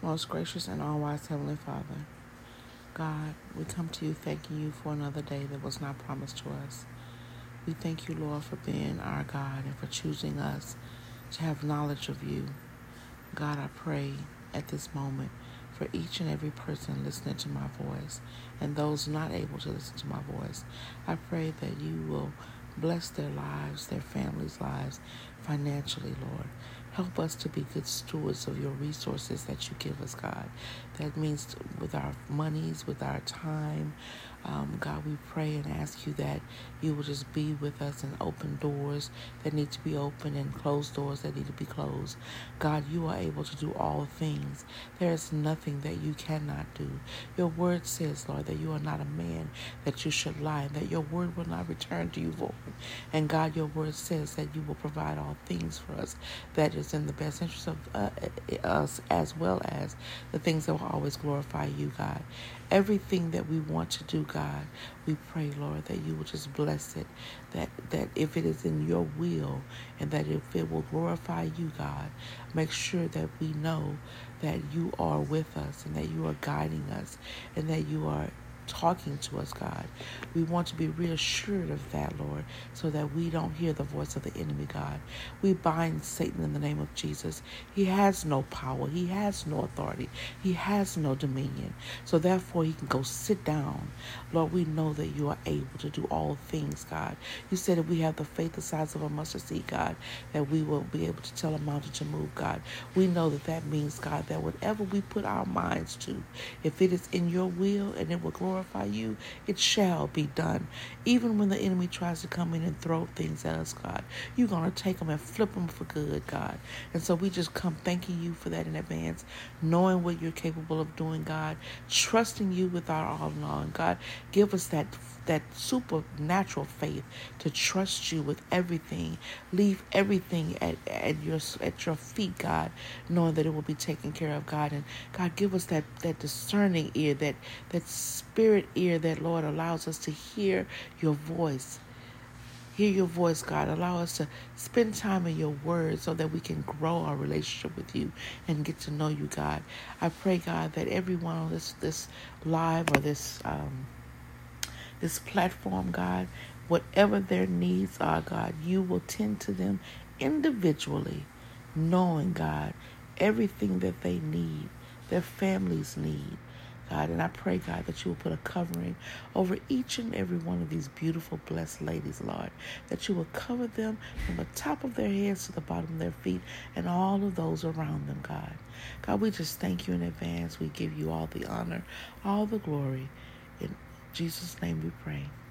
Most gracious and all-wise Heavenly Father, God, we come to you thanking you for another day that was not promised to us. We thank you, Lord, for being our God and for choosing us to have knowledge of you. God, I pray at this moment for each and every person listening to my voice and those not able to listen to my voice. I pray that you will bless their lives, their families' lives financially, Lord. Help us to be good stewards of your resources that you give us, God. That means with our monies, with our time. God, we pray and ask you that you will just be with us and open doors that need to be opened and close doors that need to be closed. God, you are able to do all things. There is nothing that you cannot do. Your word says, Lord, that you are not a man that you should lie, and that your word will not return to you void. And God, your word says that you will provide all things for us that is in the best interest of us, as well as the things that will always glorify you, God. Everything that we want to do, God, we pray, Lord, that you will just bless it, that if it is in your will and that if it will glorify you, God, make sure that we know that you are with us and that you are guiding us and that you are talking to us, God. We want to be reassured of that, Lord, so that we don't hear the voice of the enemy, God. We bind Satan in the name of Jesus. He has no power. He has no authority. He has no dominion. So therefore, he can go sit down. Lord, we know that you are able to do all things, God. You said if we have the faith the size of a mustard seed, God, that we will be able to tell a mountain to move, God. We know that that means, God, that whatever we put our minds to, if it is in your will and it will glorify you, it shall be done. Even when the enemy tries to come in and throw things at us, God, you're going to take them and flip them for good, God. And so we just come thanking you for that in advance, knowing what you're capable of doing, God, trusting you with our all in all. And God, give us that supernatural faith to trust you with everything. Leave everything at your feet, God, knowing that it will be taken care of, God. And God, give us that discerning ear, that spirit ear that, Lord, allows us to hear your voice. Hear your voice, God. Allow us to spend time in your word so that we can grow our relationship with you and get to know you, God. I pray, God, that everyone on this live or this platform, God, whatever their needs are, God, you will tend to them individually, knowing, God, everything that they need, their families need, God. And I pray, God, that you will put a covering over each and every one of these beautiful, blessed ladies, Lord, that you will cover them from the top of their heads to the bottom of their feet and all of those around them, God. God, we just thank you in advance. We give you all the honor, all the glory. In Jesus' name we pray.